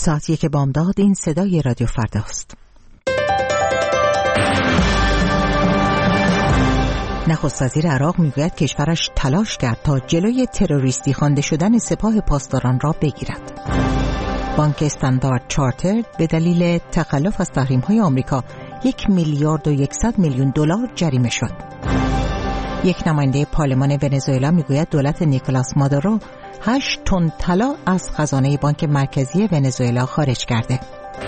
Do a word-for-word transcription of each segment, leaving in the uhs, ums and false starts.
ساعت یک بامداد. این صدای رادیو فرداست. نخست وزیر عراق میگوید کشورش تلاش کرد تا جلوی تروریستی خوانده شدن سپاه پاسداران را بگیرد. بانک استاندارد چارترد به دلیل تخلف از تحریم‌های آمریکا یک میلیارد و یکصد میلیون دلار جریمه شد. یک نماینده پارلمان ونزوئلا میگوید دولت نیکولاس مادورو هشت تن طلا از خزانه بانک مرکزی ونزوئلا خارج کرده.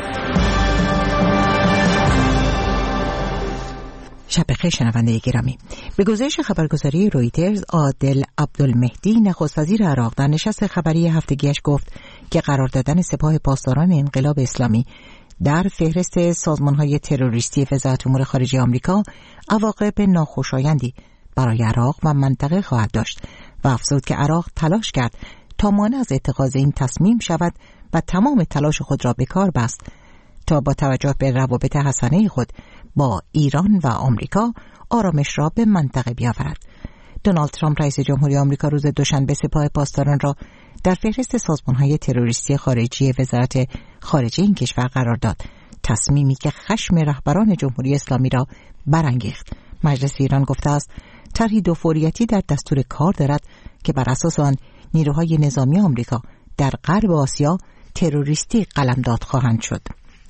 شب بخیر شنونده گرامی. به گزارش خبرگزاری رویترز، عادل عبدالمهدی نخست وزیر عراق در نشست خبری هفتگیش گفت که قرار دادن سپاه پاسداران انقلاب اسلامی در فهرست سازمان‌های تروریستی وزارت امور خارجه آمریکا عواقب ناخوشایندی برای عراق و منطقه خواهد داشت و افزود که عراق تلاش کرد تا مانع از اتخاذ این تصمیم شود و تمام تلاش خود را به کار بست تا با توجه به روابط حسنه خود با ایران و آمریکا آرامش را به منطقه بیاورد. دونالد ترامپ رئیس جمهوری آمریکا روز دوشنبه سپاه پاسداران را در فهرست سازمان‌های تروریستی خارجی وزارت خارجه این کشور قرار داد، تصمیمی که خشم رهبران جمهوری اسلامی را برانگیخت. مجلس ایران گفته است طرحی دو فوریتی در دستور کار دارد که بر اساس آن نیروهای نظامی آمریکا در غرب آسیا تروریستی قلمداد خواهند شد.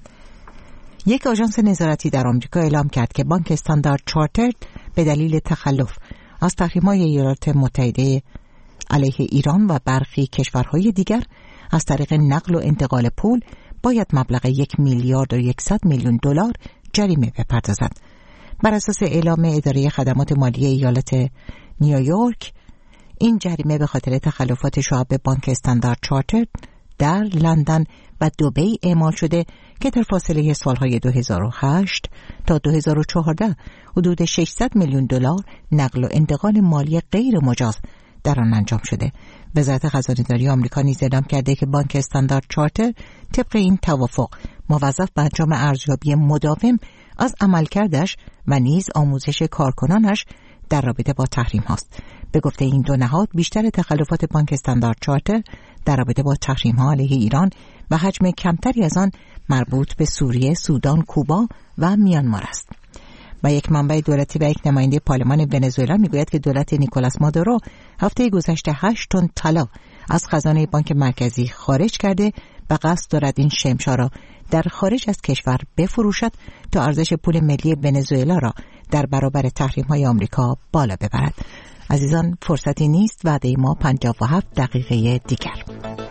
یک آژانس نظارتی در آمریکا اعلام کرد که بانک استاندارد چارترد به دلیل تخلف از تحریم‌های ایالات متحده علیه ایران و برخی کشورهای دیگر از طریق نقل و انتقال پول باید مبلغ یک میلیارد و یکصد میلیون دلار جریمه بپردازد. بر اساس اعلام اداره خدمات مالی ایالت نیویورک، این جریمه به خاطر تخلفات شعب بانک استاندارد چارترد در لندن و دبی اعمال شده که در فاصله سالهای دو هزار و هشت تا دو هزار و چهارده حدود ششصد میلیون دلار نقل و انتقال مالی غیر مجاز در آن انجام شده. وزارت خزانه‌داری آمریکا نیز اعلام کرده که بانک استاندارد چارتر طبق این توافق موظف به انجام ارزیابی مداوم از عملکردش و نیز آموزش کارکنانش در رابطه با تحریم هاست. به گفته این دو نهاد بیشتر تخلفات بانک استاندارد چارتر در رابطه با تحریم ها علیه ایران و حجم کمتری از آن مربوط به سوریه، سودان، کوبا و میانمار است. و یک منبع دولتی و یک نماینده پارلمان ونزوئلا میگوید که دولت نیکولاس مادورو هفته گذشته هشت تن طلا از خزانه بانک مرکزی خارج کرده و قصد دارد این شمشا را در خارج از کشور بفروشد تا ارزش پول ملی ونزوئلا را در برابر تحریم‌های آمریکا بالا ببرد. عزیزان، فرصتی نیست. وعده ما پنجاه و هفت دقیقه دیگر.